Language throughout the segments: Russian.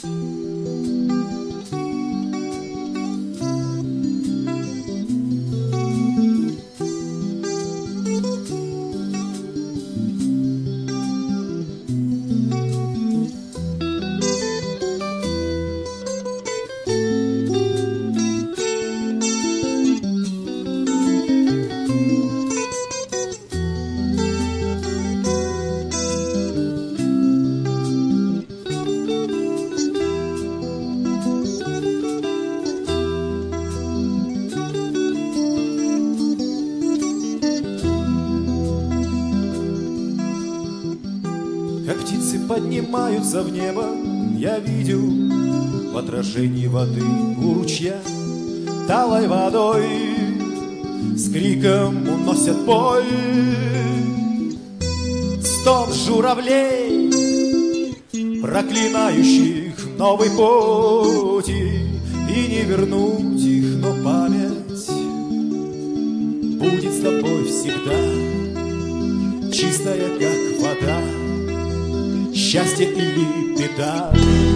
Как птицы поднимаются в небо, я видел в отражении воды у ручья. Талой водой с криком уносят бой. Стон журавлей, проклинающих новый путь, и не вернуть их, но память будет с тобой всегда, чистая, как вода, счастье или беда.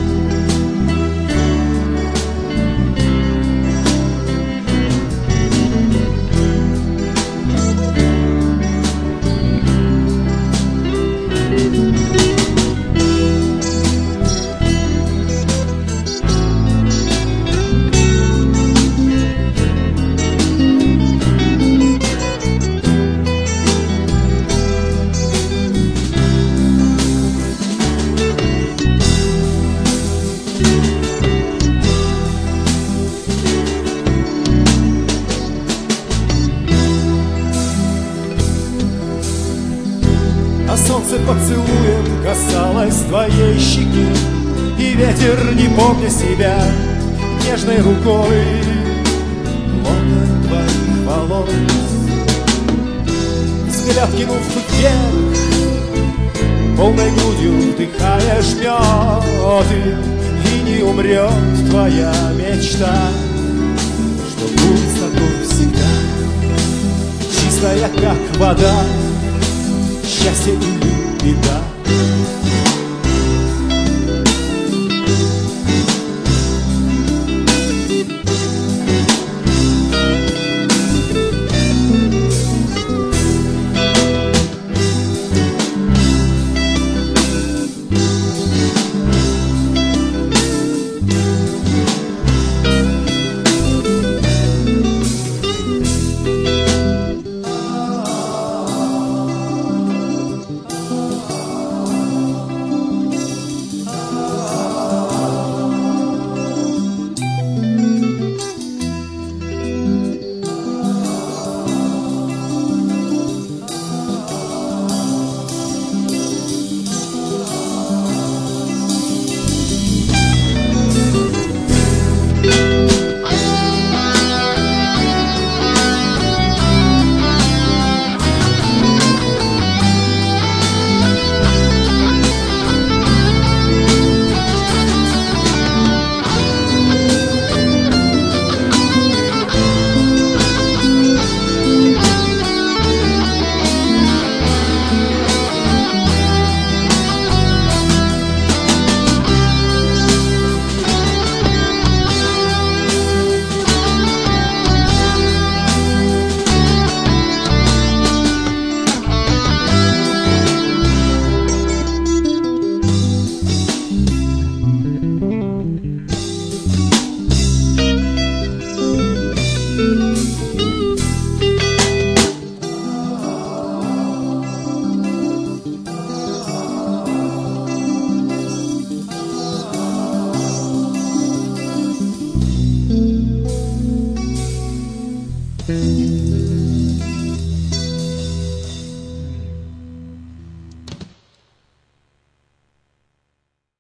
А солнце поцелуем касалось твоей щеки, и ветер, не помня себя, нежной рукой локон твоих волос. Взгляд кинув вверх, полной грудью вдыхаешь мед, и не умрет твоя мечта, что будет с тобой всегда, чистая, как вода, счастье или беда. Thank you.